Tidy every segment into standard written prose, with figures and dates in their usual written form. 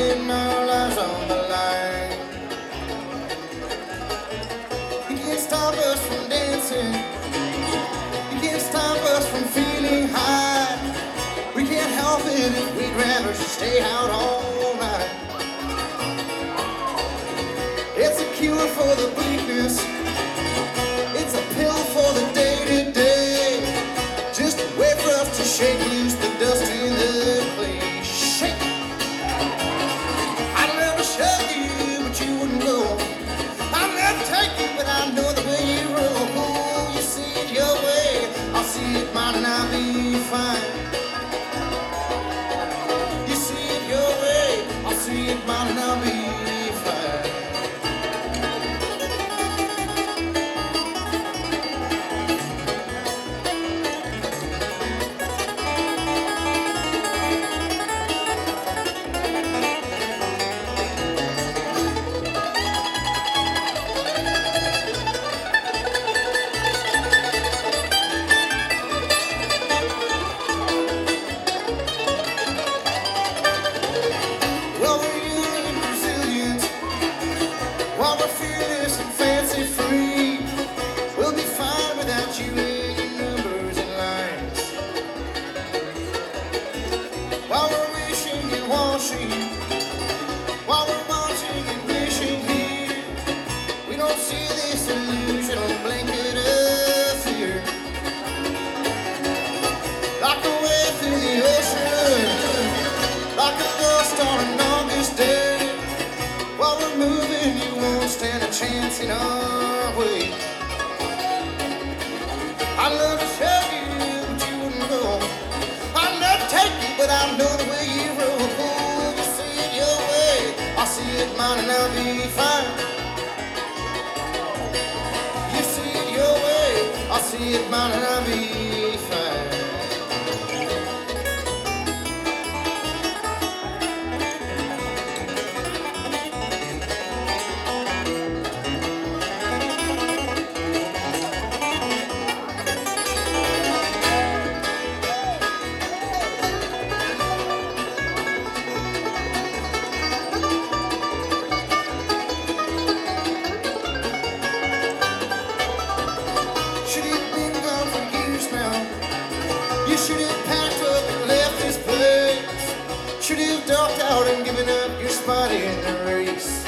putting our lives on the line. You can't stop us from dancing. You can't stop us from feeling high. We can't help it if we'd rather just stay out all night. It's a cure for the bleakness. It's a pill for the day-to-day. Just wait for us to shake loose the dust in the clay. Shake. I'd love to show you, but you wouldn't go. I'd love to take you, but I know the way you roll. Oh, you see it your way, I'll see it mine, and I'll be fine. You see it your way, I'll see it mine, and I'll be fine. While we're fearless and fancy free, we'll be fine without you in your numbers and lines. While we're wishing and washing, while we're watching and wishing here, we don't see this illusion on blanket of fear. Like a wave through the ocean, like a ghost on an August day. While we're moving, you won't stand a chance in our way. I'd love to show you, but you wouldn't go. I'd love to take you, but I know the way you roll. Oh, you see it your way, I see it mine, and I'll be fine. You see it your way, I see it mine, and I'll be fine. You should have packed up and left this place. Should have ducked out and given up your spot in the race.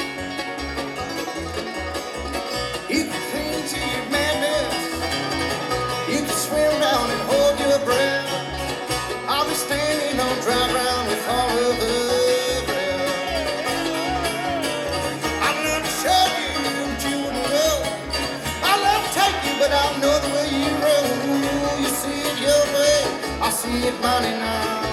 You can cling to your madness. You can swim down and hold your breath. I'll be standing on dry ground with all of the breath. I'd love to show you, but you wouldn't go. I'd love to take you, but I know the way you roll. You see it your way, I see it mine now.